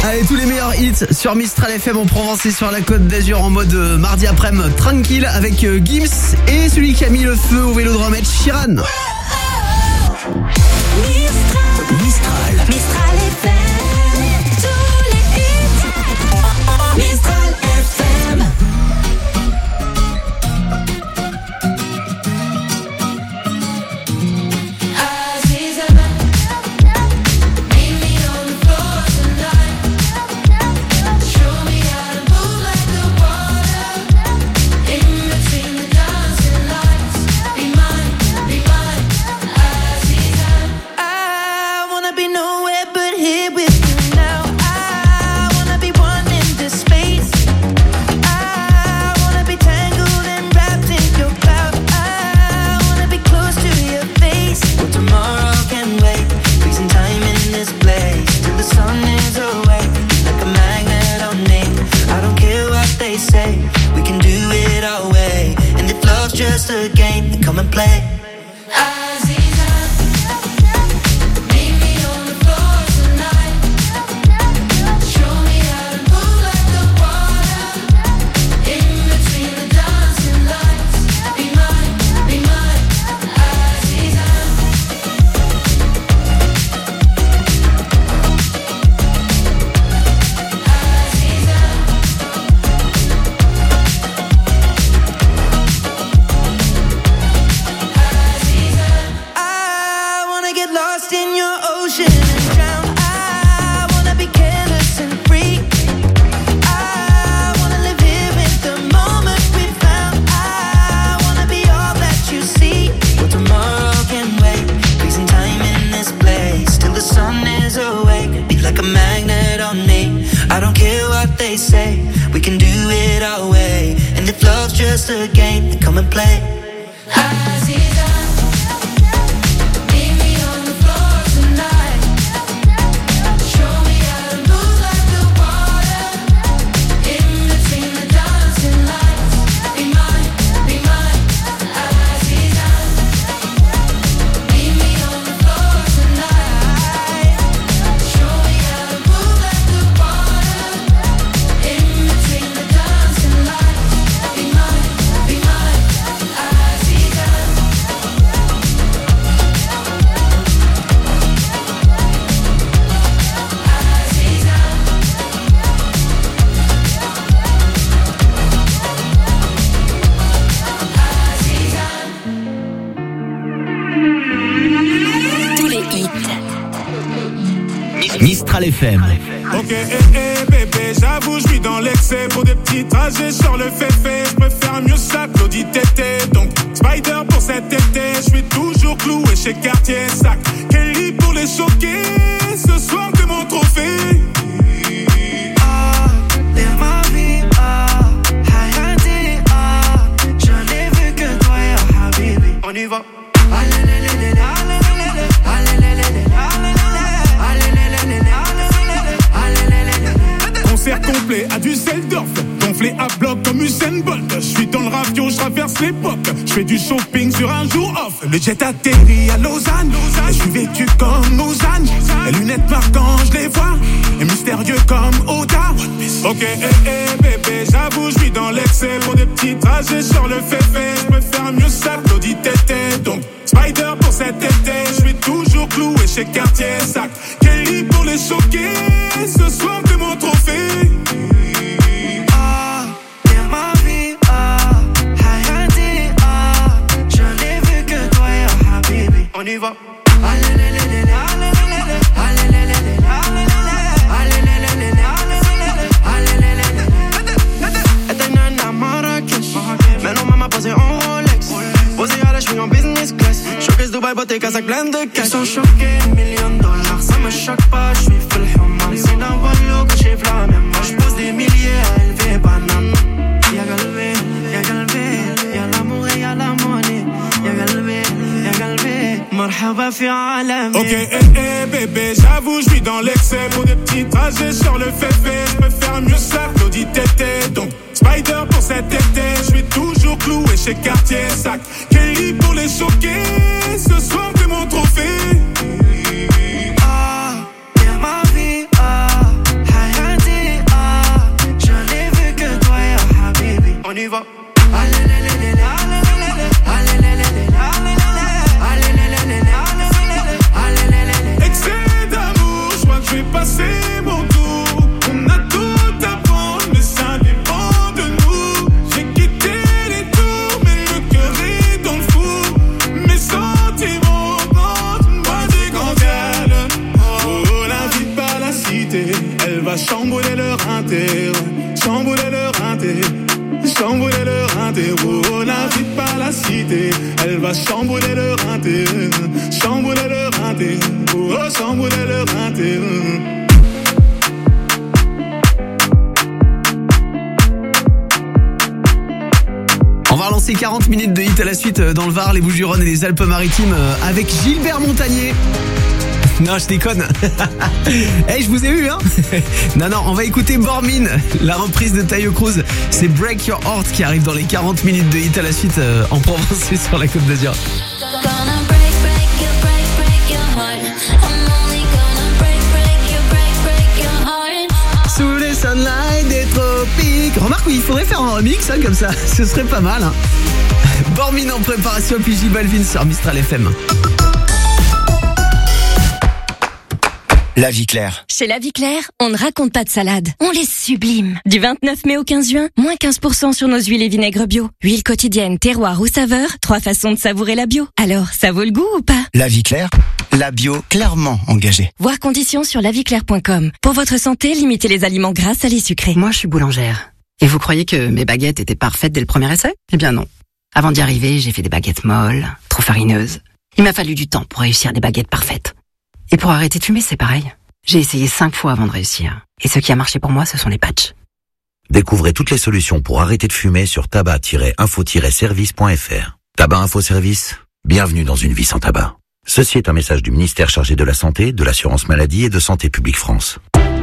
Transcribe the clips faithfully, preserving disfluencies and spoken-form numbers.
Allez, tous les meilleurs hits sur Mistral F M en Provence et sur la Côte d'Azur en mode euh, mardi après-midi tranquille avec euh, Gims et celui qui a mis le feu au Vélodrome, Ed Sheeran. Mistral, Mistral, Mistral F M, tous les hits, Mistral F M. Just a game, come and play. Just a game, come and play. Mistral F M. Ok, eh, eh, bébé, j'avoue, je vis dans l'excès. Pour des petits trajets sur le féfé, je préfère mieux ça que l'audit tété. Donc, Spider pour cet été, je suis toujours cloué chez Cartier. Sac, Kelly pour les choquer. Ce soir, t'es mon trophée. Ah, t'es ma vie, ah, Hayati, ah. Je n'ai vu que toi, ya Habibi. On y va. Allez, allez, allez, allez, allez, allez, allez, allez. Concert complet à Düsseldorf, gonflé à bloc comme Usain Bolt. Je suis dans le ravio, je traverse l'époque. Je fais du shopping sur un jour off. Le jet atterrit à Lausanne. Et je suis vêtu comme Lausanne. Les lunettes marquantes, je les vois. Et mystérieux comme Oda. Ok, eh, eh, bébé, j'avoue, je vis dans l'excès. Pour des petits trajets sur le féfé, je préfère mieux ça que l'audit tété. Donc, Spider pour cet été, je suis toujours cloué chez Cartier. Sac, Kelly pour les choquer. Ce soir, t'es mon trophée. Ah, t'es ma vie, ah, Hayati, ah. Je n'ai vu que toi, ya Habibi. On y va. Allez, allez, allez, allez, allez, allez, allez, allez, posé en Rolex, posé à la cheville en business class. Showcase Dubaï, beauté, casaque pleine de cash. Ils sont choqués, millions de dollars, ça me choque pas, je suis full human. C'est d'un wallo que j'ai flammé, moi je pose des milliers à élever banane. Y'a galvé, y'a galvé, y'a l'amour et y'a la monnaie. Y'a galvé, y'a galvé, marhaba fi alami. Ok, eh, eh, bébé, j'avoue, je vis dans l'excès. Pour des petits trajets sur le féfé, je préfère mieux ça que l'audit tété. Donc, Spider pour cet été, je suis toujours cloué chez Cartier. Sac, Kelly pour les choquer. Ce soir, t'es mon trophée. Ah, t'es ma vie, ah, va chambouler le rinté, ouais. Chambouler le rinté, chambouler le rinté, oh, oh, la vie par la cité. Elle va chambouler le rinté, chambouler le rinté, oh, oh, chambouler le rinté. On va relancer quarante minutes de hit à la suite dans le Var, les Bouches-du-Rhône et les Alpes-Maritimes avec Gilbert Montagnier. Non, je déconne. Eh, hey, je vous ai eu, hein. Non, non, on va écouter Bormin, la reprise de Taio Cruz. C'est Break Your Heart qui arrive dans les quarante minutes de hit à la suite euh, en Provence et sur la Côte d'Azur. Sous les sunlight des tropiques. Remarque, oui, il faudrait faire un remix, hein, comme ça. Ce serait pas mal, hein. Bormin en préparation, puis J Balvin sur Mistral F M. La vie claire. Chez La Vie Claire, on ne raconte pas de salade, on les sublime. Du vingt-neuf mai au quinze juin, moins quinze pour cent sur nos huiles et vinaigres bio. Huile quotidienne, terroir ou saveur, trois façons de savourer la bio. Alors, ça vaut le goût ou pas? La vie claire, la bio clairement engagée. Voir conditions sur la vie claire point com. Pour votre santé, limitez les aliments gras, salés, sucrés. Moi, je suis boulangère. Et vous croyez que mes baguettes étaient parfaites dès le premier essai? Eh bien non. Avant d'y arriver, j'ai fait des baguettes molles, trop farineuses. Il m'a fallu du temps pour réussir des baguettes parfaites. Et pour arrêter de fumer, c'est pareil. J'ai essayé cinq fois avant de réussir. Et ce qui a marché pour moi, ce sont les patchs. Découvrez toutes les solutions pour arrêter de fumer sur tabac tiret info tiret service point f r. Tabac Info Service, bienvenue dans une vie sans tabac. Ceci est un message du ministère chargé de la Santé, de l'Assurance Maladie et de Santé Publique France.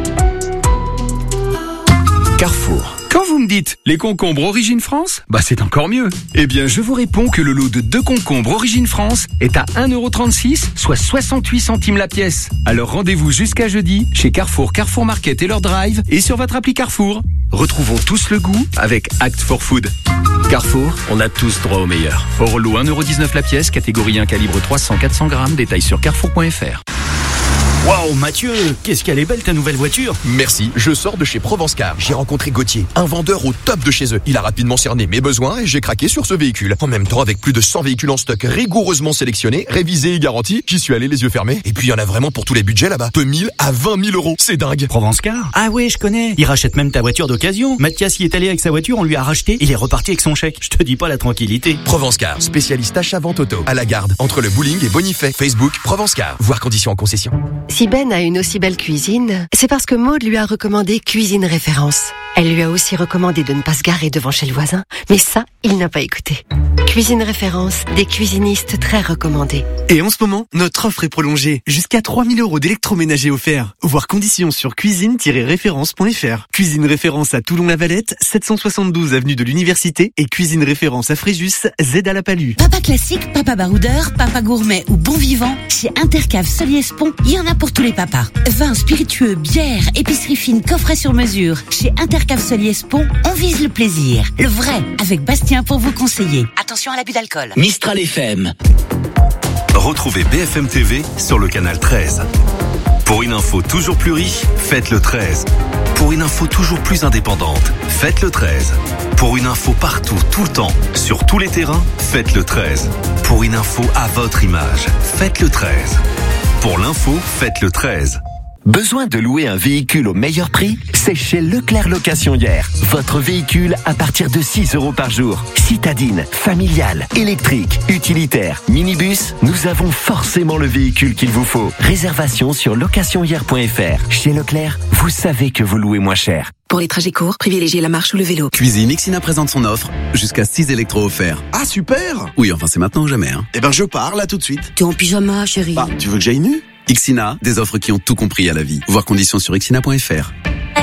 Carrefour. Quand vous me dites les concombres Origine France, bah c'est encore mieux. Eh bien, je vous réponds que le lot de deux concombres Origine France est à un euro trente-six, soit soixante-huit centimes la pièce. Alors rendez-vous jusqu'à jeudi chez Carrefour, Carrefour Market et leur drive et sur votre appli Carrefour. Retrouvons tous le goût avec Act for Food. Carrefour, on a tous droit au meilleur. Au lot un euro dix-neuf la pièce, catégorie un calibre trois cents à quatre cents grammes, détail sur carrefour point f r. Waouh Mathieu, qu'est-ce qu'elle est belle ta nouvelle voiture. Merci, je sors de chez Provence Car. J'ai rencontré Gauthier, un vendeur au top de chez eux. Il a rapidement cerné mes besoins et j'ai craqué sur ce véhicule. En même temps, avec plus de cent véhicules en stock rigoureusement sélectionnés, révisés et garantis, j'y suis allé les yeux fermés. Et puis il y en a vraiment pour tous les budgets là-bas. De mille à vingt mille euros, c'est dingue. Provence Car. Ah ouais, je connais. Il rachète même ta voiture d'occasion. Mathias y est allé avec sa voiture, on lui a racheté, il est reparti avec son chèque. Je te dis pas la tranquillité. Provence Car, spécialiste achat-vente auto. À la Garde, entre le bowling et Bonifay. Facebook, Provence Car. Voir conditions en concession. Si Ben a une aussi belle cuisine, c'est parce que Maude lui a recommandé Cuisine Référence. Elle lui a aussi recommandé de ne pas se garer devant chez le voisin, mais ça, il n'a pas écouté. Cuisine Référence, des cuisinistes très recommandés. Et en ce moment, notre offre est prolongée. Jusqu'à trois mille euros d'électroménager offerts. Voir conditions sur cuisine tiret référence point f r. Cuisine Référence à Toulon-la-Valette, sept cent soixante-douze avenue de l'Université et Cuisine Référence à Fréjus, Z à la Palue. Papa classique, papa baroudeur, papa gourmet ou bon vivant, chez Intercave Solier-Spont, il y en a pour tous les papas. Vins spiritueux, bières, épicerie fine, coffret sur mesure. Chez Intercave Solier-Spont, on vise le plaisir. Le vrai, avec Bastien pour vous conseiller. Attention à l'abus d'alcool. Mistral F M. Retrouvez B F M T V sur le canal treize. Pour une info toujours plus riche, faites le treize. Pour une info toujours plus indépendante, faites le treize. Pour une info partout, tout le temps, sur tous les terrains, faites le treize. Pour une info à votre image, faites le treize. Pour l'info, faites le treize. Besoin de louer un véhicule au meilleur prix? C'est chez Leclerc Location Hier. Votre véhicule à partir de six euros par jour. Citadine, familial, électrique, utilitaire, minibus, nous avons forcément le véhicule qu'il vous faut. Réservation sur location hier point f r. Chez Leclerc, vous savez que vous louez moins cher. Pour les trajets courts, privilégiez la marche ou le vélo. Cuisine Ixina présente son offre, jusqu'à six électros offerts. Ah super! Oui, enfin c'est maintenant ou jamais. Hein. Eh ben je pars là tout de suite. T'es en pyjama, chérie. Bah, tu veux que j'aille nu? Ixina, des offres qui ont tout compris à la vie. Voir conditions sur ixina point f r.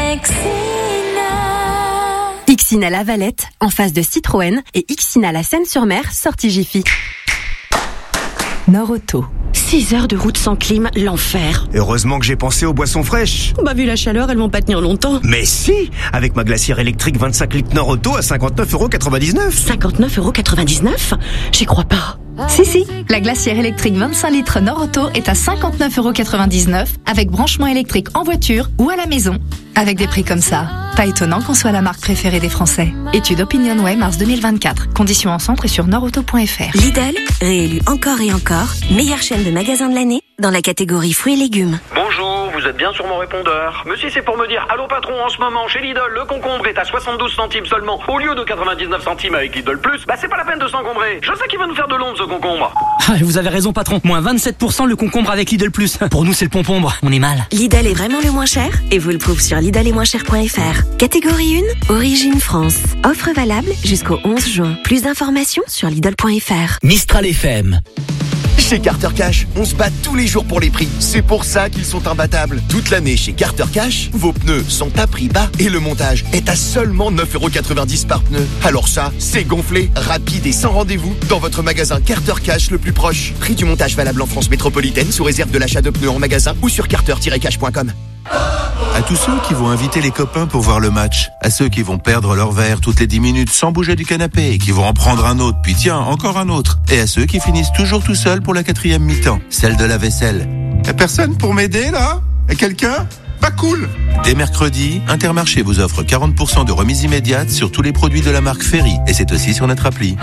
Ixina La Valette, en face de Citroën, et Ixina La Seine-sur-Mer, sortie Jiffy. Nord-Auto. six heures de route sans clim, l'enfer. Heureusement que j'ai pensé aux boissons fraîches. Bah vu la chaleur, elles vont pas tenir longtemps. Mais si, avec ma glacière électrique vingt-cinq litres Nord-Auto à cinquante-neuf euros quatre-vingt-dix-neuf. cinquante-neuf euros quatre-vingt-dix-neuf? J'y crois pas. Si, si, la glacière électrique vingt-cinq litres Nord-Auto est à cinquante-neuf euros quatre-vingt-dix-neuf avec branchement électrique en voiture ou à la maison. Avec des prix comme ça, pas étonnant qu'on soit la marque préférée des Français. Étude OpinionWay mars deux mille vingt-quatre. Conditions en centre et sur nordauto point f r. Lidl, réélu encore et encore, meilleure chaîne de magasins de l'année dans la catégorie fruits et légumes. Bonjour, vous vous êtes bien sur mon répondeur. Mais si c'est pour me dire, allô patron, en ce moment, chez Lidl, le concombre est à soixante-douze centimes seulement, au lieu de quatre-vingt-dix-neuf centimes avec Lidl Plus, bah c'est pas la peine de s'encombrer. Je sais qu'il va nous faire de l'ombre, ce concombre. Ah, vous avez raison, patron. Moins vingt-sept pour cent le concombre avec Lidl Plus. Pour nous, c'est le concombre. On est mal. Lidl est vraiment le moins cher et vous le prouve sur Lidl et moins cher point f r. Catégorie un, Origine France. Offre valable jusqu'au onze juin. Plus d'informations sur Lidl point f r. Mistral F M. Chez Carter Cash, on se bat tous les jours pour les prix. C'est pour ça qu'ils sont imbattables. Toute l'année chez Carter Cash, vos pneus sont à prix bas et le montage est à seulement neuf euros quatre-vingt-dix par pneu. Alors ça, c'est gonflé, rapide et sans rendez-vous dans votre magasin Carter Cash le plus proche. Prix du montage valable en France métropolitaine sous réserve de l'achat de pneus en magasin ou sur carter tiret cash point com. À tous ceux qui vont inviter les copains pour voir le match, à ceux qui vont perdre leur verre toutes les dix minutes sans bouger du canapé et qui vont en prendre un autre, puis tiens, encore un autre, et à ceux qui finissent toujours tout seuls pour la quatrième mi-temps, celle de la vaisselle. Y'a personne pour m'aider là? Y'a quelqu'un? Pas cool. Dès mercredi, Intermarché vous offre quarante pour cent de remise immédiate sur tous les produits de la marque Ferry, et c'est aussi sur notre appli.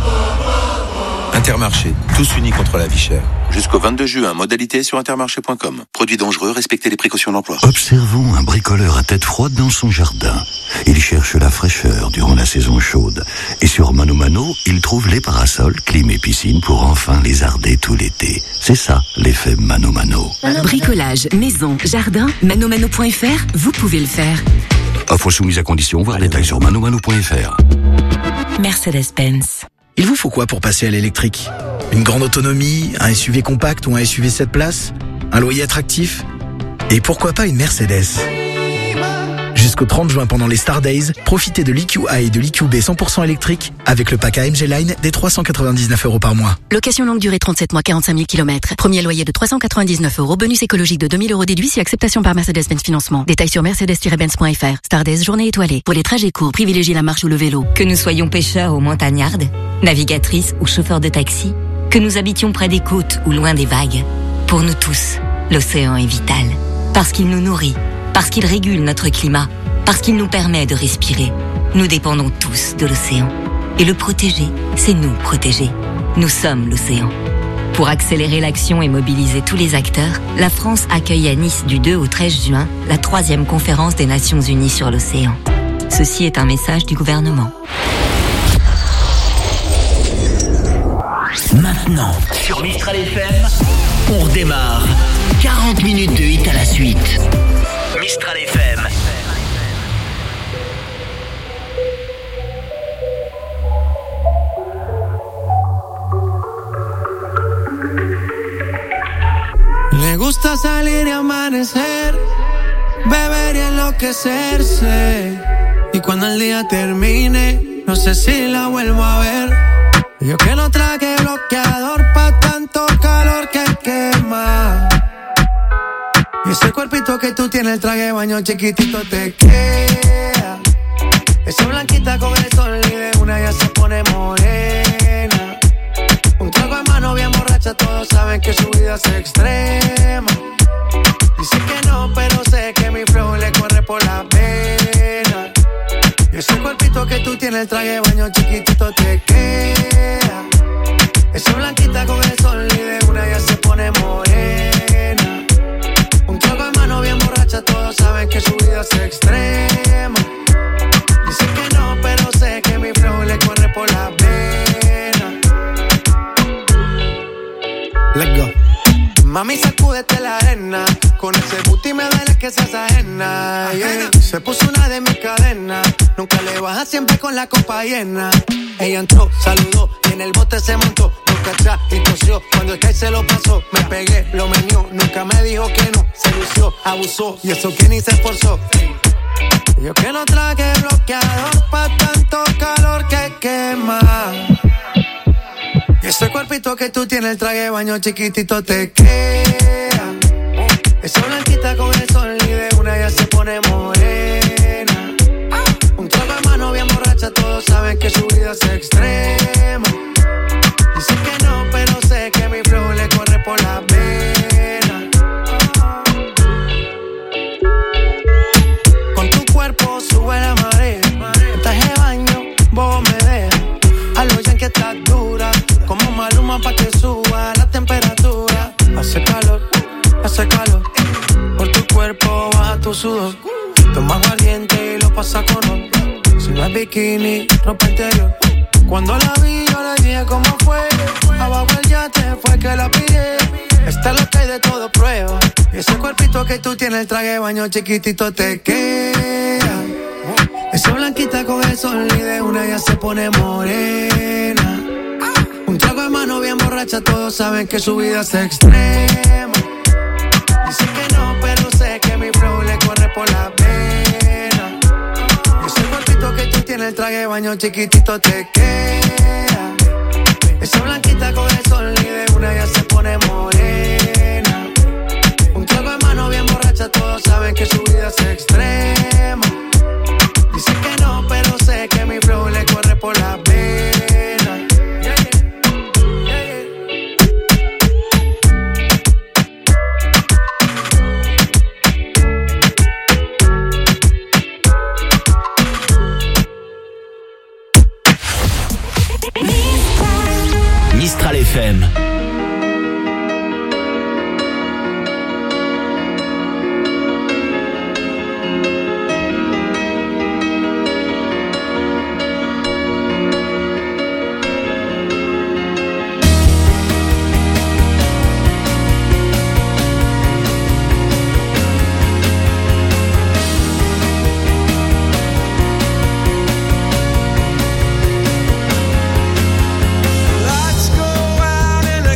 Intermarché, tous unis contre la vie chère. Jusqu'au vingt-deux juin, modalité sur intermarché point com. Produits dangereux, respectez les précautions d'emploi. Observons un bricoleur à tête froide dans son jardin. Il cherche la fraîcheur durant la saison chaude. Et sur Mano Mano, il trouve les parasols, clim et piscine pour enfin les arder tout l'été. C'est ça, l'effet Mano Mano. Bricolage, maison, jardin, manomano point f r, vous pouvez le faire. Offre soumise à condition, voir détails sur manomano point f r. Mercedes-Benz. Il vous faut quoi pour passer à l'électrique? Une grande autonomie, un S U V compact ou un S U V sept places? Un loyer attractif? Et pourquoi pas une Mercedes? Jusqu'au trente juin pendant les Star Days, profitez de l'E Q A et de l'E Q B cent pour cent électrique avec le pack A M G Line des trois cent quatre-vingt-dix-neuf euros par mois. Location longue durée trente-sept mois, quarante-cinq mille kilomètres. Premier loyer de trois cent quatre-vingt-dix-neuf euros. Bonus écologique de deux mille euros déduit si acceptation par Mercedes-Benz Financement. Détails sur mercedes tiret benz point f r. Star Days, journée étoilée. Pour les trajets courts, privilégiez la marche ou le vélo. Que nous soyons pêcheurs ou montagnardes, navigatrices ou chauffeurs de taxi, que nous habitions près des côtes ou loin des vagues, pour nous tous, l'océan est vital. Parce qu'il nous nourrit, parce qu'il régule notre climat, parce qu'il nous permet de respirer. Nous dépendons tous de l'océan. Et le protéger, c'est nous protéger. Nous sommes l'océan. Pour accélérer l'action et mobiliser tous les acteurs, la France accueille à Nice du deux au treize juin la troisième conférence des Nations Unies sur l'océan. Ceci est un message du gouvernement. Maintenant, sur Mistral F M, on redémarre. quarante minutes de hit à la suite. Mistral F M. Le gusta salir y amanecer, beber y enloquecerse. Y cuando el día termine, no sé si la vuelvo a ver. Yo que no traje bloqueador pa' tanto calor que quema. Y ese cuerpito que tú tienes, el traje de baño chiquitito te queda. Esa blanquita con el sol y de una ya se pone morena. Un trago en mano bien borracha, todos saben que su vida es extrema. Dice que no, pero sé que mi flow le corre por la pena. Y ese cuerpito que tú tienes, el traje de baño chiquitito te queda. Esa blanquita con el sol y de una ya se pone morena. Un trago en mano bien borracha, todos saben que su vida es extrema. Dice que no, pero sé que mi flow le corre por la pena. Let's go. Mami, sacúdete la arena. Con ese booty me duele que seas ajena, yeah. Se puso una de mis cadenas. Nunca le baja, siempre con la copa llena. Ella entró, saludó y en el bote se montó. Nunca atrás y tosió. Cuando el que se lo pasó, me pegué, lo menió. Nunca me dijo que no, se lució, abusó. Y eso que ni se esforzó. Yo que no traje bloqueador pa' tanto calor que quema. Y ese cuerpito que tú tienes, el traje de baño chiquitito te queda. Esa blanquita con el sol y de una ya se pone morena. Un trago de mano bien borracha, todos saben que su vida es extrema. Dice que no, pero sé que mi flow le corre por la pena. Con tu cuerpo sube la marea. En traje de baño, vos me dejas. A lo ya que estás dura. Como Maluma pa' que suba la temperatura. Hace calor, hace calor. Por tu cuerpo baja tu sudor. Toma aguardiente y lo pasa con ron. Si no es bikini, ropa interior. Cuando la vi yo le dije cómo fue. Abajo el yate fue que la pillé. Esta es lo que hay de todo prueba. Y ese cuerpito que tú tienes, el traje de baño chiquitito te queda. Esa blanquita con el sol y de una ya se pone morena. Un trago de mano bien borracha, todos saben que su vida es extrema. Dice que no, pero sé que mi flow le corre por la pena. Ese cuerpito que tú tienes, el traje de baño chiquitito te queda. Esa blanquita con el sol y de una ya se pone morena. Un trago de mano bien borracha, todos saben que su vida es extrema. Dice que no, pero sé que mi flow le corre por la pena. Yeah, yeah. Yeah. Mistral F M. Let's go out and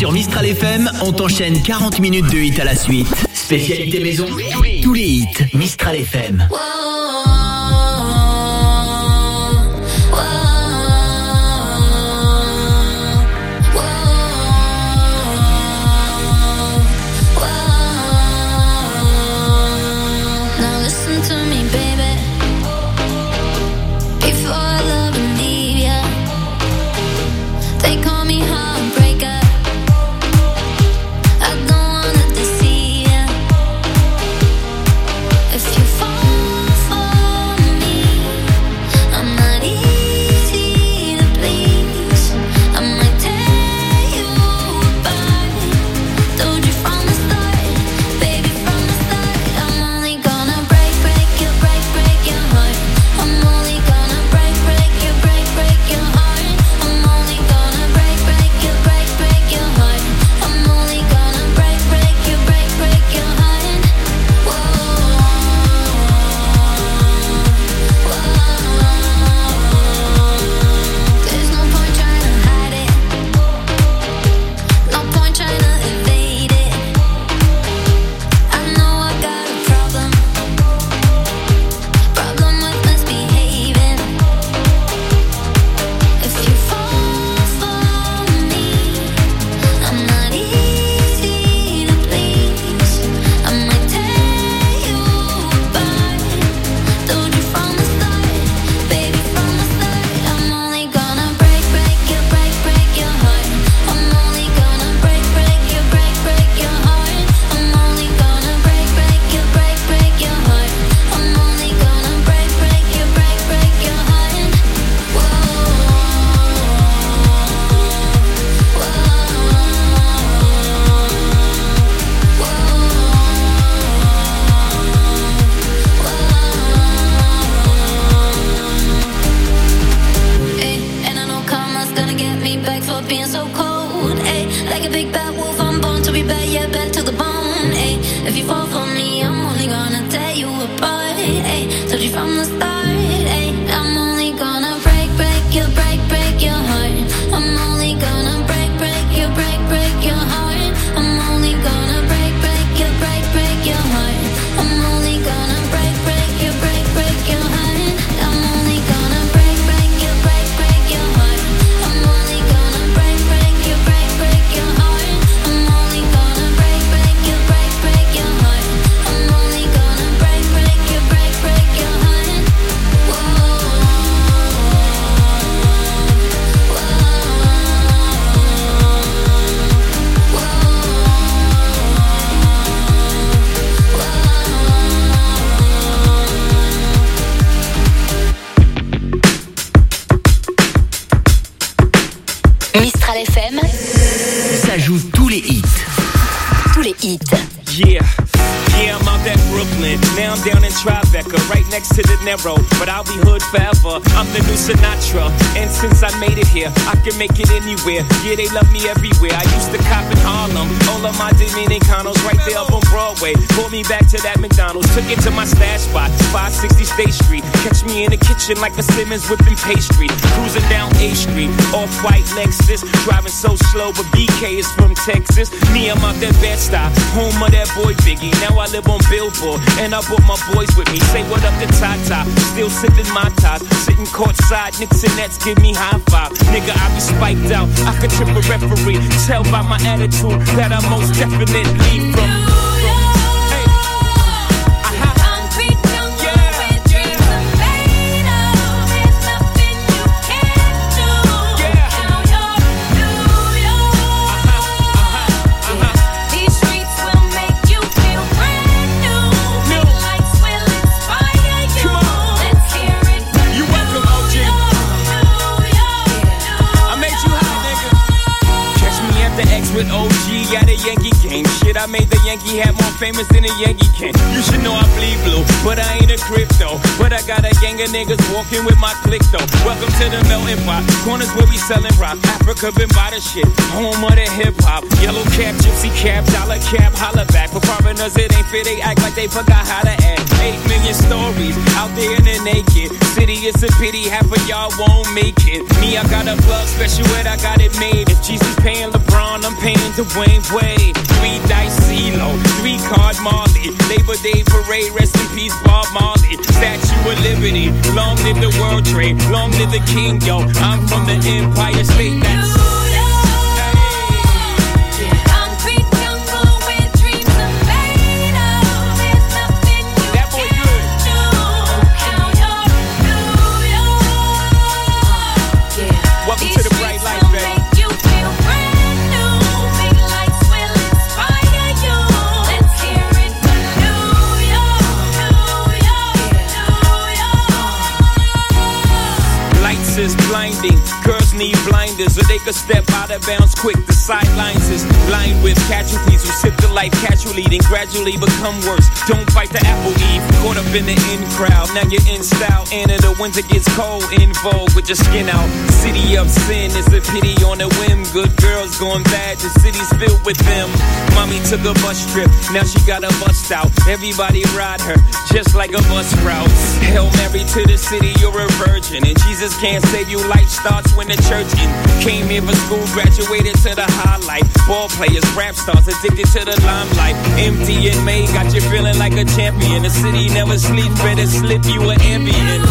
Sur Mistral F M, on t'enchaîne quarante minutes de hits à la suite. Spécialité maison, tous les hits. Mistral F M. But I'll be hood forever. I'm the new Sinatra, and since I made it here, I can make it anywhere. Yeah, they love me everywhere. I used to cop in Harlem, all of my Dominicanos right there up on Broadway. Pulled me back to that McDonald's, took it to my stash spot, five sixty State Street. Catch me in the kitchen like a Simmons whipping pastry. Cruising down A Street, off-white Lexus, driving so slow, but B K is from Texas. Me, I'm out that Bed-Stuy, home of that boy Biggie. Now I live on Billboard, and I brought my boys with me. Say what up to Tata. Still sipping my ties, sitting courtside, Knicks and Nets give me high five. Nigga, I be spiked out, I could trip a referee. Tell by my attitude that I most definitely from. With O G at a Yankee game. Shit, I made the Yankee hat more famous than a Yankee can. You should know I bleed blue, but I ain't a crypto. But I got a gang of niggas walking with my click though. Welcome to the melting pot. Corners where we selling rock. Africa been by the shit. Home of the hip hop. Yellow cap, gypsy cap, dollar cap, holla back. For foreigners it ain't fit, they act like they forgot how to act. Eight million stories out there in the naked city. It's a pity half of y'all won't make it. Me, I got a plug special ed, I got it made. If Jesus paying LeBron, I'm paying Dwayne Dwayne Wade, three dice CeeLo, three card Marley, Labor Day parade, rest in peace Bob Marley, Statue of Liberty, long live the World Trade, long live the King, yo. I'm from the Empire State. That's blinding. Girls need blinders so they could step out of bounds quick. The sidelines is lined with casualties who sip the life casually, then gradually become worse. Don't fight the apple eve, caught up in the in crowd. Now you're in style, and in the winter gets cold, in vogue with your skin out. City of sin is a pity on a whim. Good girls going bad, the city's filled with them. Mommy took a bus trip, now she got a bust out. Everybody ride her, just like a bus route. Hail Mary to the city, you're a virgin, and Jesus can't save you. Life starts when the church in. Came here for school, graduated to the highlight. Ball players, rap stars, addicted to the limelight. Empty in May, got you feeling like a champion. The city never sleeps, better slip you an ambient.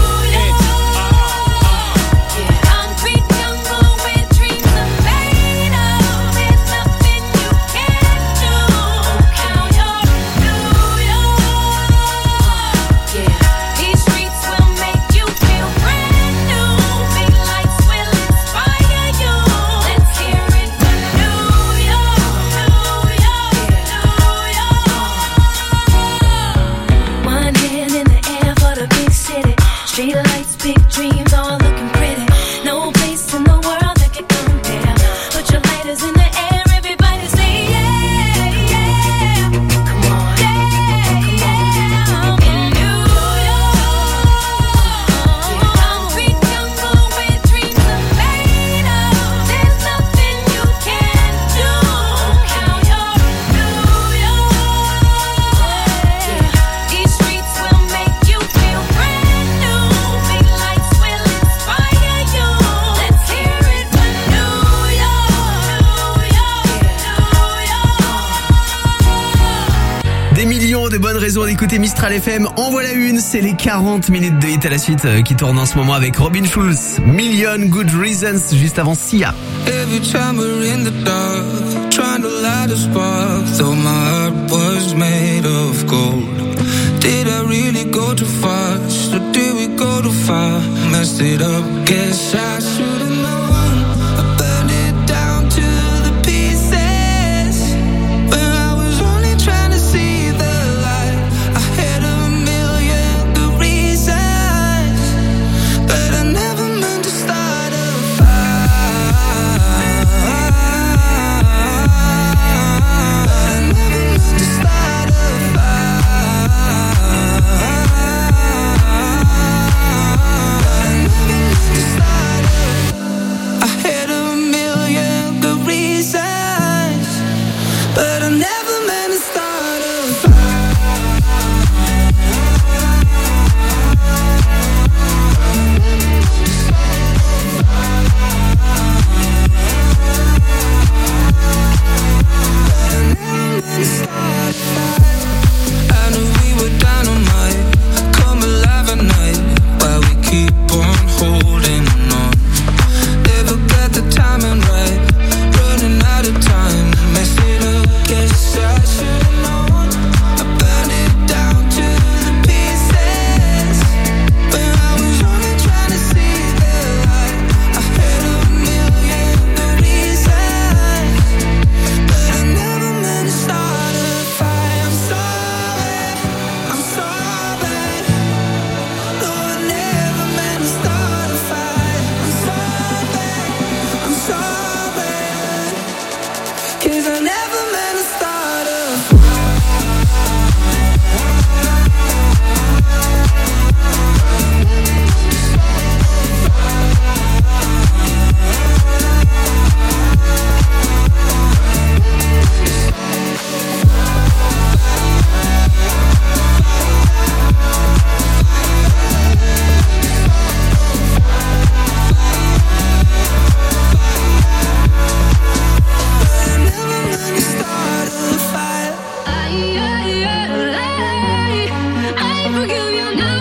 D'écouter Mistral F M, en voilà une, c'est les quarante minutes de hit à la suite euh, qui tournent en ce moment avec Robin Schulz, Million Good Reasons, juste avant Sia. Every time we're in the dark, trying to light a spark, though my heart was made of gold. Did I really go too fast, or did we go too far? Messed it up, guess I should've known. I burned it down to the pieces, when I was only trying to see the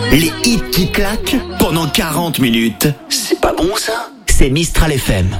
Les hits qui claquent pendant quarante minutes. C'est pas bon ça? C'est Mistral F M.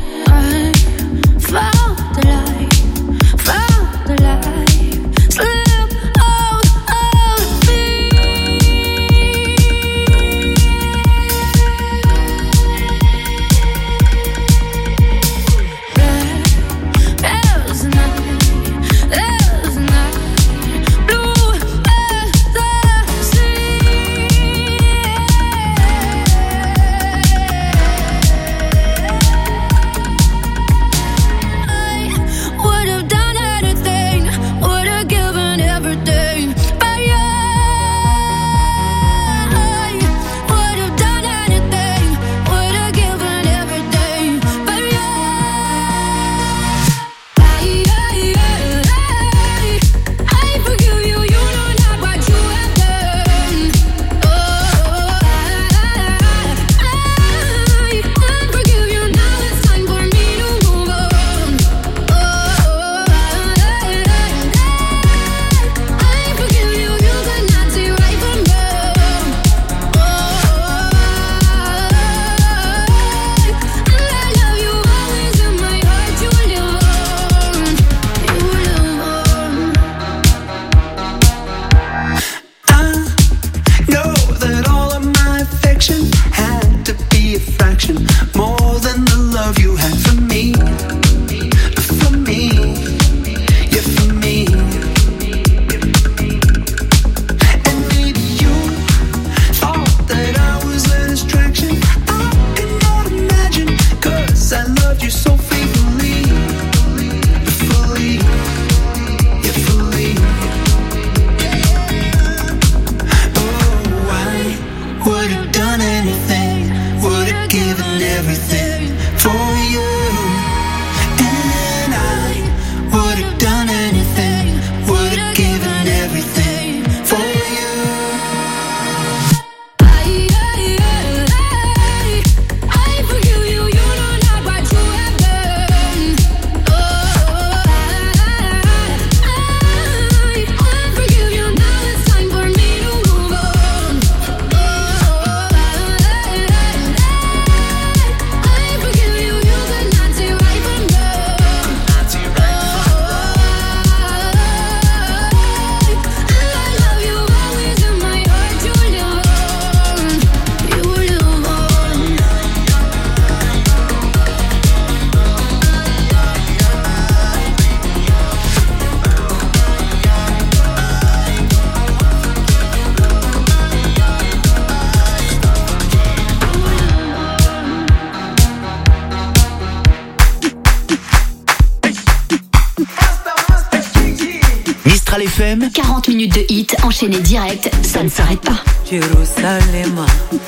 quarante minutes de hit enchaîné direct, ça ne s'arrête pas. Jerusalem,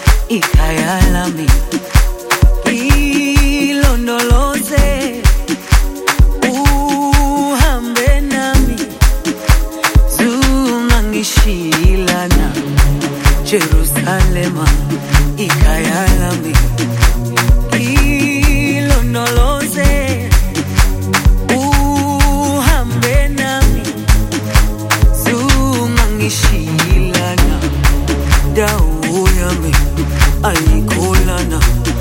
ikayalami, ilondoloze, uhambe nami, zungangishilana. Jerusalem, ikayalami, ilondoloze. Shilana, dawo yami, ayikholana.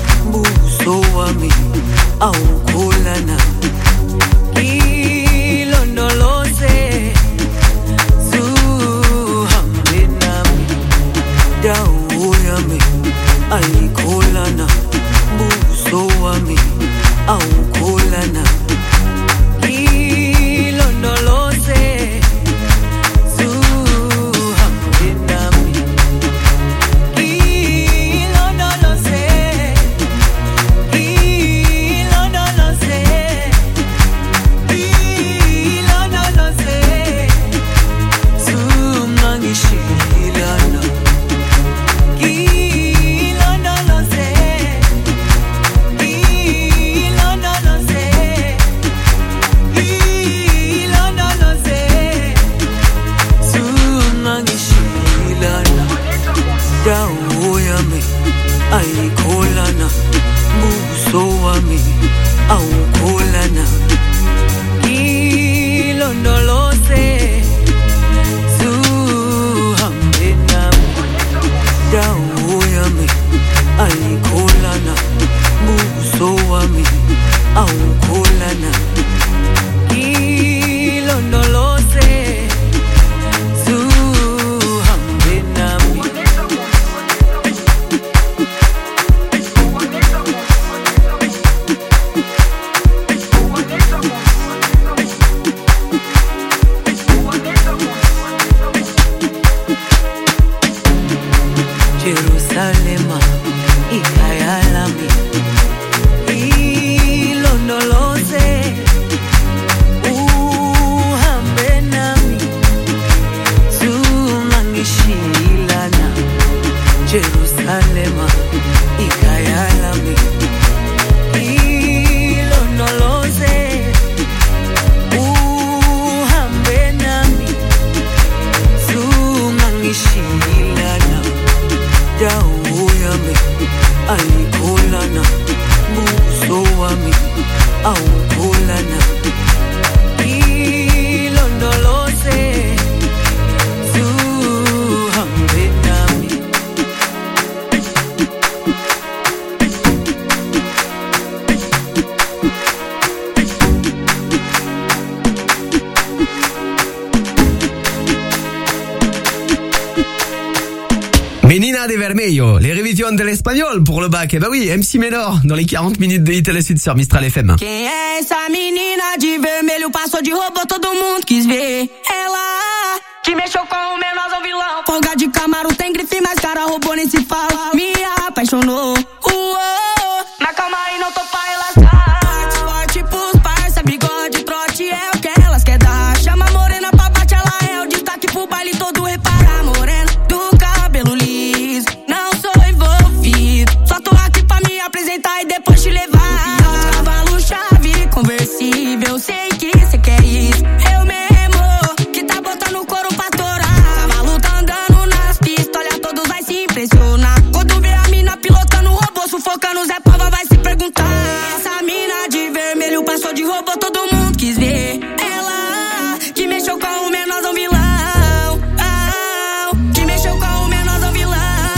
Luna de Vermelho, les révisions de l'espagnol pour le bac. Eh ben oui, M C Menor dans les quarante minutes de hit à la suite sur Mistral F M. Quem é essa menina de vermelho? Passou de robô, todo mundo quis ver. Ela que mexeu com o menorzão vilão. Folga de Camaro, tem grife, mas cara robô nem se fala. Me apaixonou. Uou, na calma aí, não tô pra relaxar. Forte pros parça, bigode, trote é o que elas quer dar. Chama a morena pra bate, ela é o destaque pro baile todo. Repara, morena do cabelo liso. Não sou envolvido, só tô aqui pra me apresentar e depois te levar. Cavalo chave, conversível, sei que cê quer isso. Eu mesmo, que tá botando o couro pra torar. Cavalo tá andando nas pistas, olha, todos vai se impressionar. Quando vê a mina pilotando o robô, sufocando, Zé Pava vai se perguntar. Essa mina de vermelho passou de robô, todo mundo quis ver. Ela que mexeu com o menorzão vilão. Ah, que mexeu com o menorzão vilão.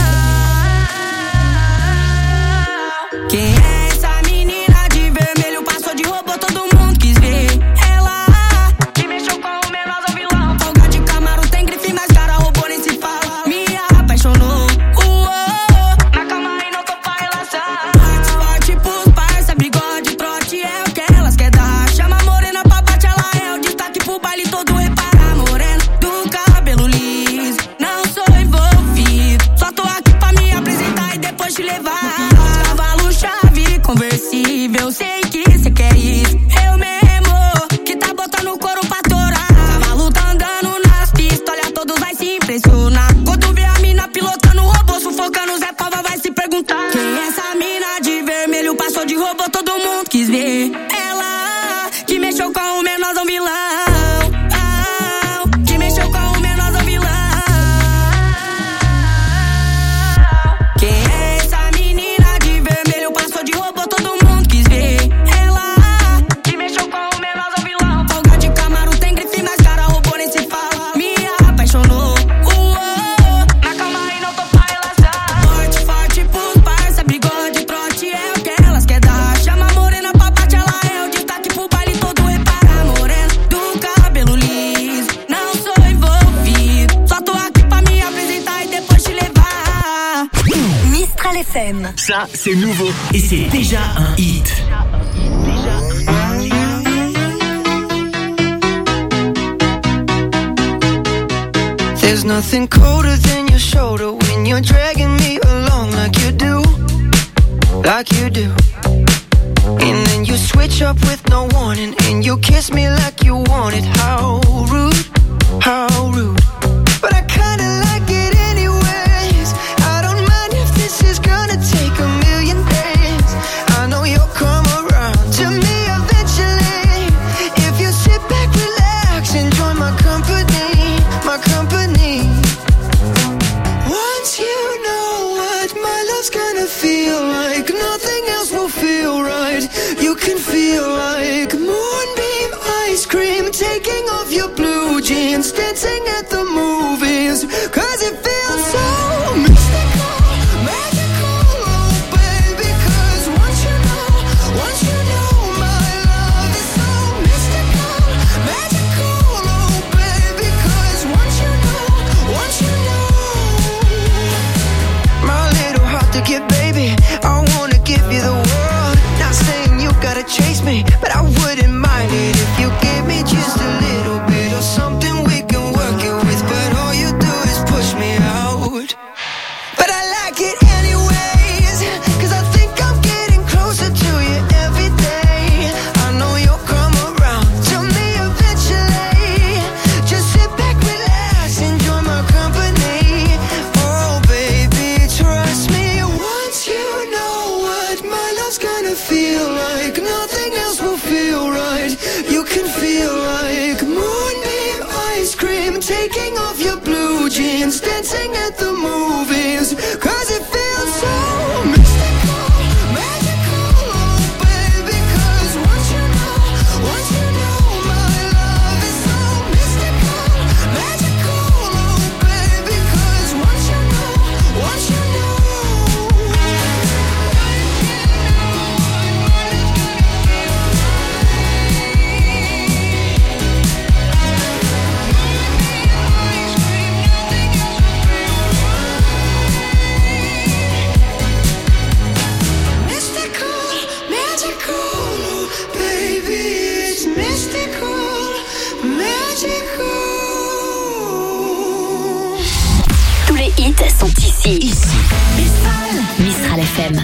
Quem é essa menina de vermelho? Passou de robô, todo mundo quis ver. Ela que mexeu com o menorzão vilão. Folga de Camaro, tem grife, mas cara robô nem se fala. Me apaixonou. Uou, na calma aí, não tô pra relaxar. Forte pros parça, bigode, trote é o que elas quer dar. Chama a morena pra bate, ela é o destaque pro baile todo. Repara, morena do cabelo liso. Não sou envolvido, só tô aqui pra me apresentar e depois te levar. Cavalo chave, conversível, sei que cê quer isso. Eu mesmo, que tá botando o couro pra torar. Cavalo tá andando nas pistas, olha, todos vai se impressionar. Quando vê a mina pilotando o robô, sufocando, Zé Pava vai se perguntar. Quem é essa mina de vermelho? Passou de robô, todo mundo quis ver. Ela que mexeu com o menorzão vilão. Ah, que mexeu com o menorzão vilão. Quem é essa menina de vermelho? Passou de robô, todo mundo quis ver. Ela que mexeu com o menorzão vilão. Folga de Camaro, tem grife, mas cara robô nem se fala. Me apaixonou. Uou, na calma aí, não tô pra relaxar. Forte, forte pros parça, bigode, trote é o que elas quer dar. Chama a morena pra bate, ela é o destaque pro baile todo. Repara, morena do cabelo liso. Não sou envolvido, só tô aqui pra me apresentar e depois te levar. Mistral F M. Ça, c'est nouveau et c'est déjà un hit. There's nothing colder than your shoulder when you're dragging me along like you do, like you do. And then you switch up with no warning and you kiss me like you want it. How rude, how rude. But I kinda like it anyways. I don't mind if this is gonna take a million days. I know you'll come around to me eventually. If you sit back, relax, enjoy my company, my company. Once you know what my love's gonna feel like, nothing else will feel right. You can feel like moonbeam ice cream, taking off your blue jeans, dancing at the movies. Cause it feels so mystical, magical, oh baby. Cause once you know, once you know my love is so mystical, magical, oh baby. Cause once you know, once you know, my little heart to get, baby, I wanna give you the world. Not saying you gotta chase me, but I wouldn't mind it if you gave me just a little bit of something we can work it with. But all you do is push me out. But I like it anyways, cause I think I'm getting closer to you every day. I know you'll come around to me eventually. Just sit back, relax, enjoy my company. Oh baby, trust me. Once you know what my love's gonna feel like, nothing else will feel right. You can feel like moonbeam ice cream, taking off your blue jeans, dancing at the movies. Cause it feels so mystical, magical, oh baby. Cause once you know, once you know my love is so mystical, magical, oh baby. Cause once you know, once you know. M.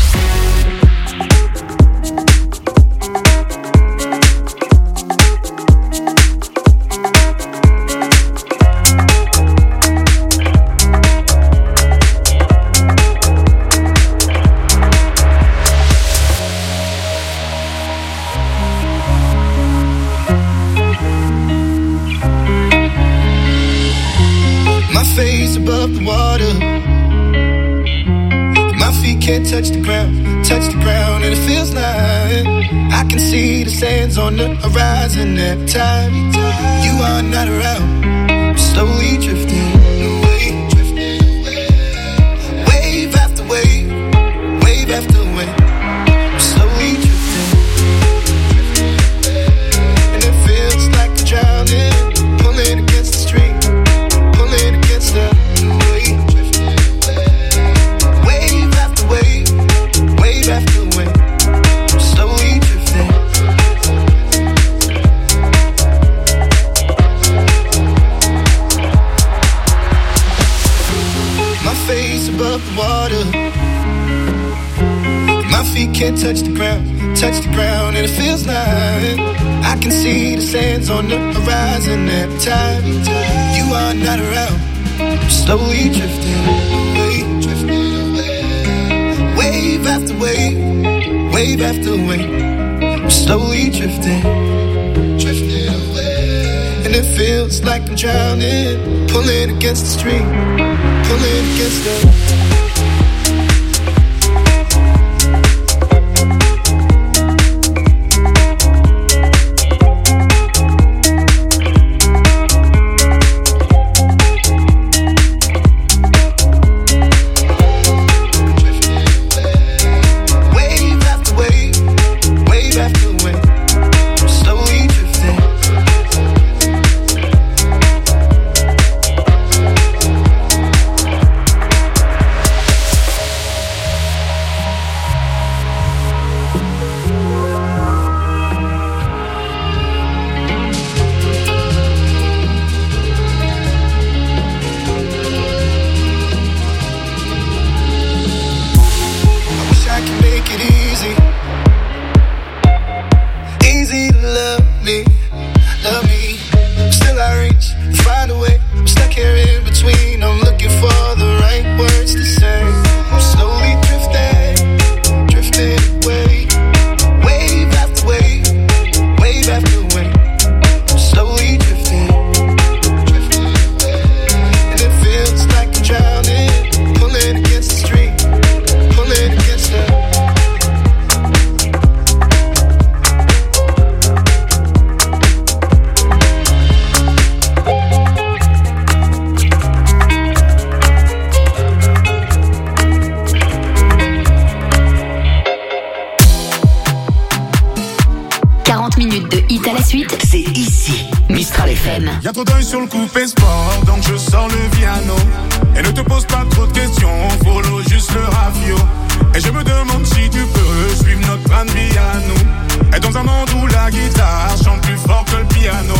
Above the water, my feet can't touch the ground, touch the ground, and it feels like I can see the sands on the horizon every time you are not around. I'm slowly drifting away, drifting away, wave after wave, wave after wave. I'm slowly drifting, and it feels like I'm drowning, pulling against the stream, pulling against the after wave, I'm slowly drifting. My face above the water, my feet can't touch the ground, touch the ground, and it feels like I can see the sands on the horizon every time you are not around. I'm slowly drifting away, drifting away. Wave after wave, wave after wave, I'm slowly drifting, drifting away. And it feels like I'm drowning, pulling against the stream, pulling against the Y'a trop d'œil sur le coupé sport, donc je sors le piano. Et ne te pose pas trop de questions, follow juste le ravio. Et je me demande si tu peux suivre notre train de vie à nous. Et dans un monde où la guitare chante plus fort que le piano.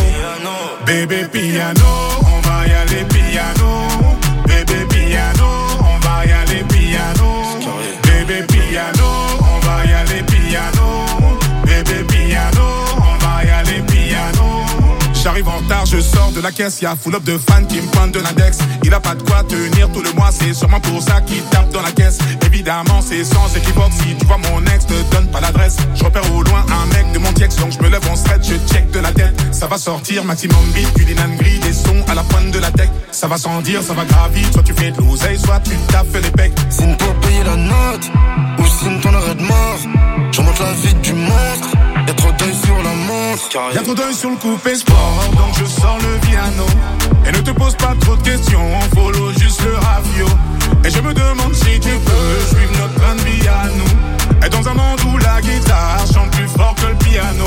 Bébé piano, on va y aller piano. Bébé piano, on va y aller piano. Bébé piano, on va y aller piano. Bébé piano, on va y aller piano. J'arrive en retard, je sors de la caisse, y'a full up de fans qui me pointent de l'index. Il a pas de quoi tenir tout le mois, c'est sûrement pour ça qu'il tape dans la caisse. Évidemment, c'est sans équivoque, si tu vois mon ex, te donne pas l'adresse. Je repère au loin un mec de mon tiex, donc je me lève en stretch, je check de la tête. Ça va sortir, maximum beat, du linan gris, des sons à la pointe de la tech. Ça va sans dire, ça va gravir, soit tu fais de l'oseille, soit tu taffes les pecs. Signe pour payer la note, ou signe ton arrêt de mort. Je monte la vie du monstre. Y'a trop d'œil sur la montre. Y'a trop d'œil sur le coupé sport, donc je sors le piano. Et ne te pose pas trop de questions, follow juste le ravio. Et je me demande si tu peux suivre notre train de vie à nous. Et dans un monde où la guitare chante plus fort que le piano.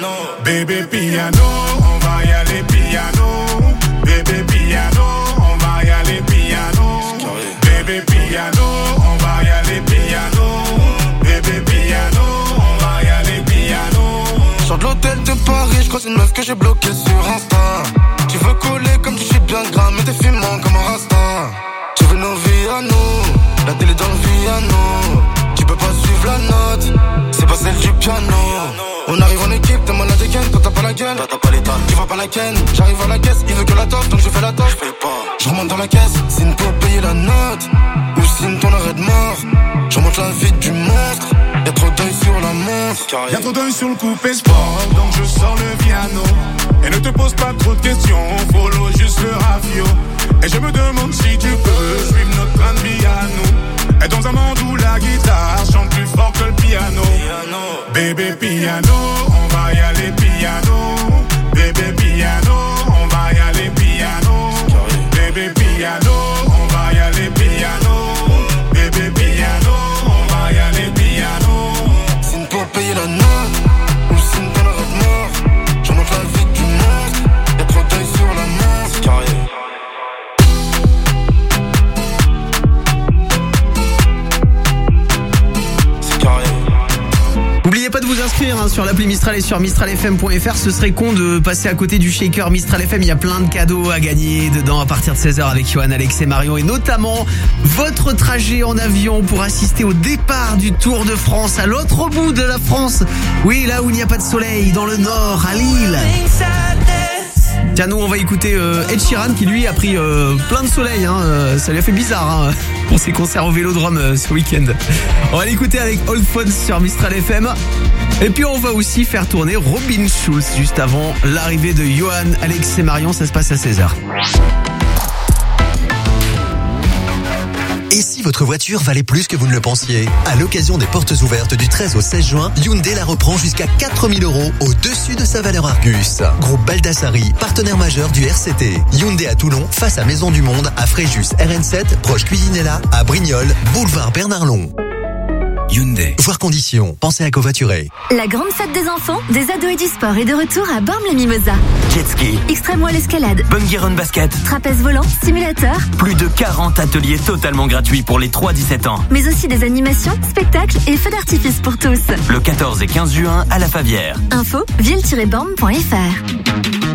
Bébé piano, on va y aller piano. Bébé piano, on va y aller piano. Bébé piano, on va y aller piano. Bébé piano, on va y aller piano. Sors de l'hôtel de Paris, je croise une meuf que j'ai bloquée sur Insta. Tu veux coller comme tu sais bien gras, mais t'es fumant comme un rasta. Tu veux nos vies à nous, la télé dans le piano. vive la note, c'est pas celle du piano. On arrive en équipe, t'es malade again, toi t'as pas la gueule, toi t'as pas les talents, tu vas pas la ken. J'arrive à la caisse, il veut que la toffe, donc je fais la toffe. Je paye pas, je remonte dans la caisse, signe pour payer la note, ou signe ton arrêt de mort. Je remonte la vie du monstre, y'a trop d'œil sur la montre. Y'a trop d'œil sur le coupé sport, donc je sors le piano. Et ne te pose pas trop de questions, follow juste le rafio. Et je me demande si tu peux suivre notre train de vie à nous. Et dans un monde où la guitare chante plus fort que le piano. Bébé piano, on va y aller piano. Bébé piano, on va y aller piano. Bébé piano, on va y aller piano. Bébé piano, on va y aller piano. Signe pour payer la note, ou signe ton arrêt de mort. Je remonte la vie du monstre, y'a trop d'œil sur la montre. Carré. N'oubliez pas de vous inscrire hein, sur l'appli Mistral et sur mistral f m point f r. Ce serait con de passer à côté du shaker Mistral F M. Il y a plein de cadeaux à gagner dedans à partir de seize heures avec Johan, Alex et Marion. Et notamment votre trajet en avion pour assister au départ du Tour de France à l'autre bout de la France. Oui, là où il n'y a pas de soleil, dans le nord, à Lille. Tiens, nous on va écouter euh, Ed Sheeran qui lui a pris euh, plein de soleil hein. euh, Ça lui a fait bizarre hein, pour ses concerts au Vélodrome euh, ce week-end. On va l'écouter avec Old Phones sur Mistral F M. Et puis on va aussi faire tourner Robin Schulz juste avant l'arrivée de Johan, Alex et Marion. Ça se passe à seize heures. Et si votre voiture valait plus que vous ne le pensiez? À l'occasion des portes ouvertes du treize au seize juin, Hyundai la reprend jusqu'à quatre mille euros au-dessus de sa valeur Argus. Groupe Baldassari, partenaire majeur du R C T. Hyundai à Toulon, face à Maison du Monde, à Fréjus R N sept, proche Cuisinella, à Brignoles, boulevard Bernard-Long. Hyundai. Voir conditions. Pensez à covoiturer. La grande fête des enfants, des ados et du sport est de retour à Bormes-les-Mimosas. Jet ski, Extrême wall escalade, bungee run basket, trapèze volant, simulateur. Plus de quarante ateliers totalement gratuits pour les trois à dix-sept ans. Mais aussi des animations, spectacles et feux d'artifice pour tous. Le quatorze et quinze juin à La Favière. Info, ville tiret bormes point f r.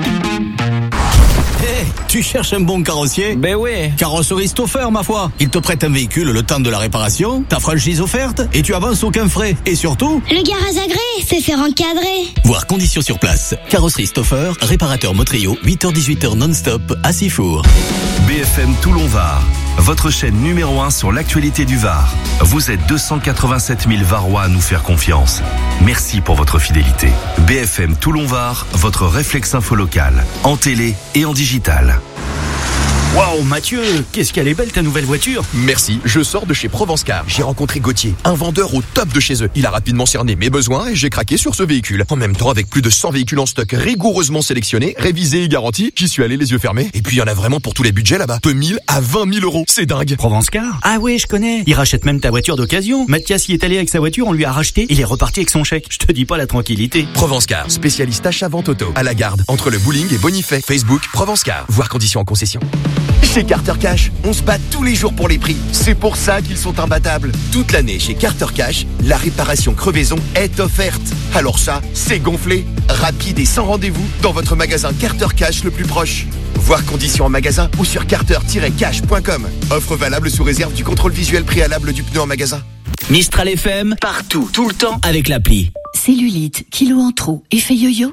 Hey, tu cherches un bon carrossier? Ben oui. Carrosserie Stoffer, ma foi. Il te prête un véhicule le temps de la réparation, ta franchise offerte et tu avances aucun frais. Et surtout, le garage agréé, c'est faire encadrer. Voir conditions sur place. Carrosserie Stoffer, réparateur Motrio, huit heures dix-huit heures non-stop à Sifour. B F M Toulon-Var, votre chaîne numéro un sur l'actualité du Var. Vous êtes deux cent quatre-vingt-sept mille Varois à nous faire confiance. Merci pour votre fidélité. B F M Toulon-Var, votre réflexe info local, en télé et en digital. Waouh Mathieu, qu'est-ce qu'elle est belle ta nouvelle voiture. Merci, je sors de chez Provence Car. J'ai rencontré Gauthier, un vendeur au top de chez eux. Il a rapidement cerné mes besoins et j'ai craqué sur ce véhicule. En même temps, avec plus de cent véhicules en stock rigoureusement sélectionnés, révisés et garantis, j'y suis allé les yeux fermés. Et puis il y en a vraiment pour tous les budgets là-bas. De mille à vingt mille euros, c'est dingue. Provence Car? Ah ouais, je connais. Il rachète même ta voiture d'occasion. Mathias y est allé avec sa voiture, on lui a racheté, il est reparti avec son chèque. Je te dis pas la tranquillité. Provence Car, spécialiste achat-vente auto. À la Garde, entre le bowling et Bonifay. Facebook, Provence Car. Voir conditions en concession. Chez Carter Cash, on se bat tous les jours pour les prix. C'est pour ça qu'ils sont imbattables. Toute l'année chez Carter Cash, la réparation crevaison est offerte. Alors ça, c'est gonflé. Rapide et sans rendez-vous dans votre magasin Carter Cash le plus proche. Voir conditions en magasin ou sur carter tiret cash point com. Offre valable sous réserve du contrôle visuel préalable du pneu en magasin. Mistral F M, partout, tout le temps, avec l'appli. Cellulite, kilos en trop, effet yo-yo.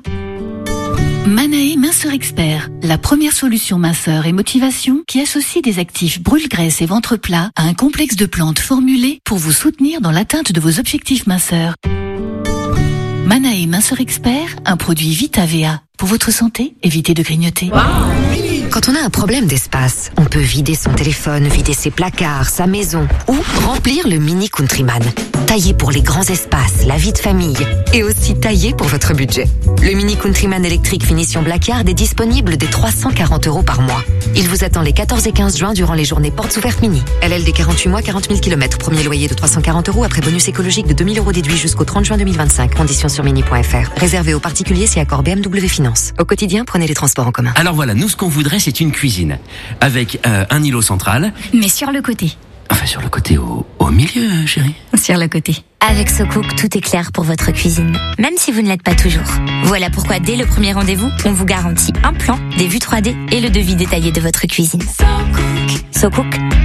Manae Minceur Expert, la première solution minceur et motivation qui associe des actifs brûle-graisse et ventre plat à un complexe de plantes formulées pour vous soutenir dans l'atteinte de vos objectifs minceurs. Manae Minceur Expert, un produit Vita V A. Pour votre santé, évitez de grignoter. Wow. Quand on a un problème d'espace, on peut vider son téléphone, vider ses placards, sa maison ou remplir le Mini Countryman. Taillé pour les grands espaces, la vie de famille et aussi taillé pour votre budget. Le Mini Countryman électrique finition Blackard est disponible dès trois cent quarante euros par mois. Il vous attend les quatorze et quinze juin durant les journées portes ouvertes mini. L L D quarante-huit mois, quarante mille kilomètres. Premier loyer de trois cent quarante euros après bonus écologique de deux mille euros déduit jusqu'au trente juin deux mille vingt-cinq. Conditions sur mini point f r. Réservé aux particuliers si accord B M W Finance. Au quotidien, prenez les transports en commun. Alors voilà, nous ce qu'on voudrait c'est une cuisine avec euh, un îlot central. Mais sur le côté. Enfin sur le côté, au, au milieu chérie. Sur le côté. Avec SoCook, tout est clair pour votre cuisine, même si vous ne l'êtes pas toujours. Voilà pourquoi dès le premier rendez-vous, on vous garantit un plan, des vues trois D et le devis détaillé de votre cuisine. SoCook. SoCook,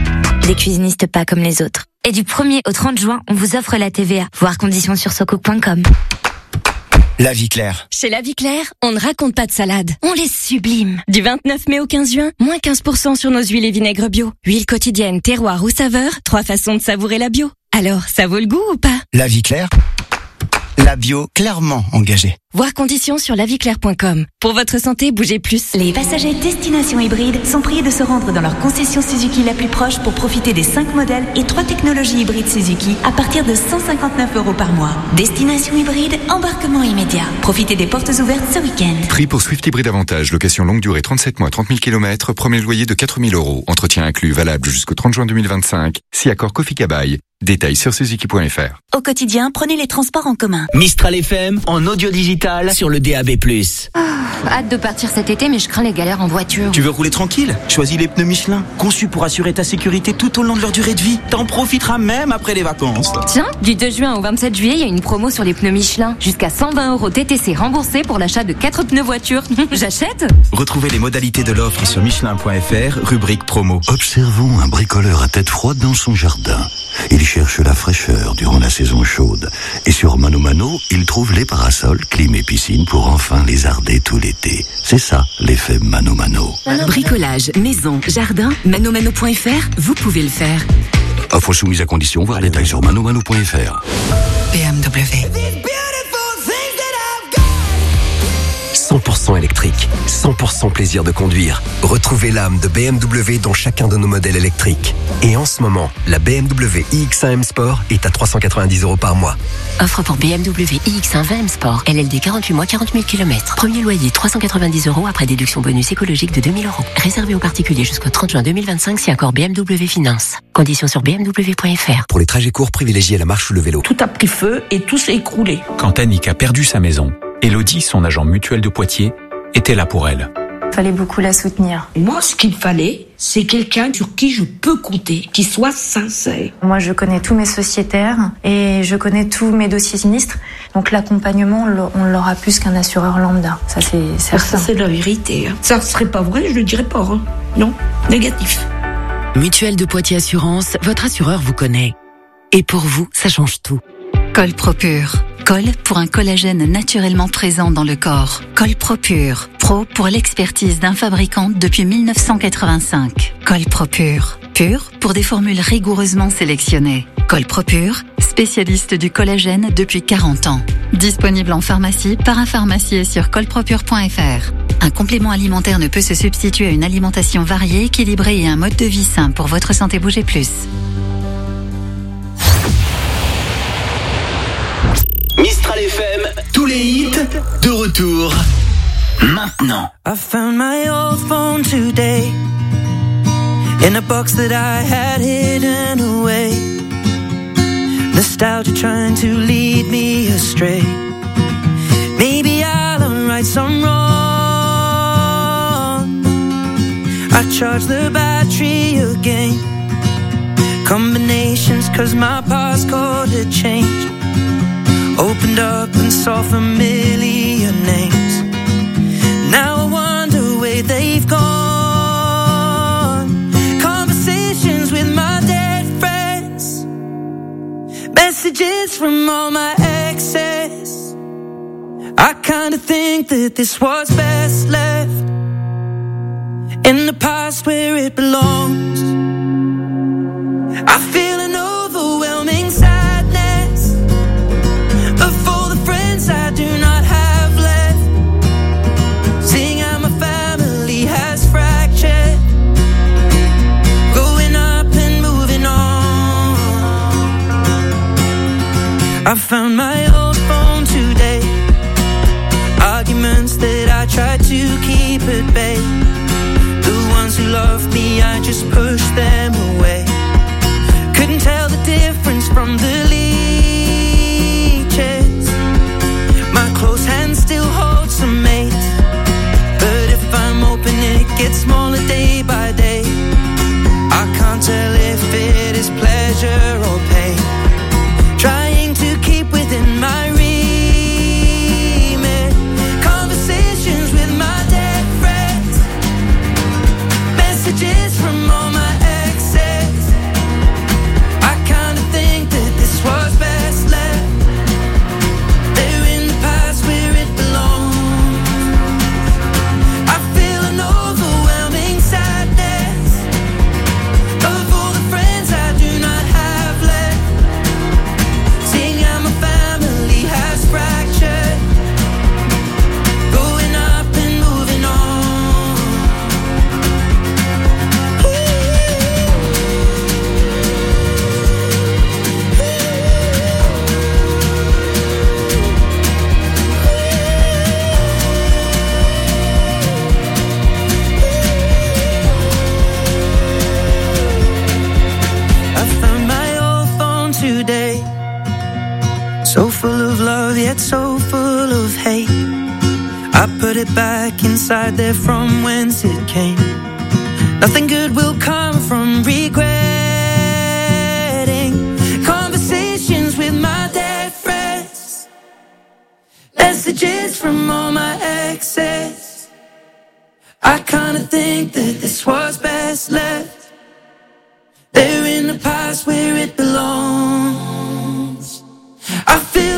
Des cuisinistes pas comme les autres. Et du premier au trente juin, on vous offre la T V A. Voir conditions sur socook point com. La Vie Claire. Chez La Vie Claire, on ne raconte pas de salade, on les sublime. Du vingt-neuf mai au quinze juin, moins quinze pour cent sur nos huiles et vinaigres bio. Huile quotidienne, terroir ou saveur, trois façons de savourer la bio. Alors, ça vaut le goût ou pas? La Vie Claire. La bio clairement engagée. Voir conditions sur la vie claire point com. Pour votre santé, bougez plus. Les passagers destination hybride sont priés de se rendre dans leur concession Suzuki la plus proche pour profiter des cinq modèles et trois technologies hybrides Suzuki à partir de cent cinquante-neuf euros par mois. Destination hybride, embarquement immédiat. Profitez des portes ouvertes ce week-end. Prix pour Swift Hybride Avantage, location longue durée trente-sept mois, trente mille kilomètres, premier loyer de quatre mille euros. Entretien inclus, valable jusqu'au trente juin deux mille vingt-cinq. Si accord Kofi-Kabai. Détails sur suzuki point f r. Au quotidien, prenez les transports en commun. Mistral F M en audio digital sur le D A B plus. Oh, hâte de partir cet été, mais je crains les galères en voiture. Tu veux rouler tranquille? Choisis les pneus Michelin, conçus pour assurer ta sécurité tout au long de leur durée de vie. T'en profiteras même après les vacances. Tiens, du deux juin au vingt-sept juillet, il y a une promo sur les pneus Michelin. Jusqu'à cent vingt euros T T C remboursés pour l'achat de quatre pneus voiture. J'achète. Retrouvez les modalités de l'offre sur michelin point f r, rubrique promo. Observons un bricoleur à tête froide dans son jardin. Il cherche la fraîcheur durant la saison chaude. Et sur Mano Mano, il trouve les parasols, clim et piscine pour enfin lézarder tout l'été. C'est ça, l'effet Mano Mano. Bricolage, maison, jardin, manomano point f r, vous pouvez le faire. Offre soumise à condition, voir détails sur manomano point f r. B M W. cent pour cent électrique, cent pour cent plaisir de conduire. Retrouvez l'âme de B M W dans chacun de nos modèles électriques. Et en ce moment, la B M W i X un M Sport est à trois cent quatre-vingt-dix euros par mois. Offre pour B M W i X un vingt M Sport, L L D quarante-huit mois, quarante mille kilomètres. Premier loyer trois cent quatre-vingt-dix euros après déduction bonus écologique de deux mille euros. Réservé aux particuliers jusqu'au trente juin deux mille vingt-cinq si accord B M W Finance. Conditions sur b m w point f r. Pour les trajets courts, privilégiez la marche ou le vélo. Tout a pris feu et tout s'est écroulé. Quand Annick a perdu sa maison, Elodie, son agent mutuel de Poitiers, était là pour elle. Il fallait beaucoup la soutenir. Moi, ce qu'il fallait, c'est quelqu'un sur qui je peux compter, qui soit sincère. Moi, je connais tous mes sociétaires et je connais tous mes dossiers sinistres. Donc l'accompagnement, on l'aura plus qu'un assureur lambda. Ça, c'est certain. Ça, c'est la vérité. Ça serait pas vrai, je le dirais pas. Hein. Non, négatif. Mutuelle de Poitiers Assurance, votre assureur vous connaît. Et pour vous, ça change tout. Colpropure. Col pour un collagène naturellement présent dans le corps. Colpropure. Pro pour l'expertise d'un fabricant depuis mille neuf cent quatre-vingt-cinq. Colpropure. Pur pour des formules rigoureusement sélectionnées. Colpropure, spécialiste du collagène depuis quarante ans. Disponible en pharmacie, parapharmacie et sur colpropure point f r. Un complément alimentaire ne peut se substituer à une alimentation variée, équilibrée et un mode de vie sain pour votre santé. Bougez plus. Mistral F M, tous les hits de retour maintenant. I found my old phone today in a box that I had hidden away. Nostalgia trying to lead me astray. Maybe I'll unwrite some wrong. I charge the battery again. Combinations cause my passcode had changed. Opened up and saw familiar names. Now I wonder where they've gone. Conversations with my dead friends. Messages from all my exes. I kinda think that this was best left in the past where it belongs. I feel an overwhelming sadness of all the friends I do not have left. Seeing how my family has fractured. Growing up and moving on. I found my old phone today. Arguments that I tried to keep at bay. The ones who loved me, I just pushed them away. Couldn't tell the difference from the leeches. My close hand still holds some mate. But if I'm open, it gets smaller day by day. I can't tell if it is pleasure or pain. Trying to keep within my remit. Conversations with my dead friends. Messages from all my exes. yet so full of hate. I put it back inside there from whence it came. Nothing good will come from regretting conversations with my dead friends, messages from all my exes. I kinda think that this was best left there in the past where it belongs. I feel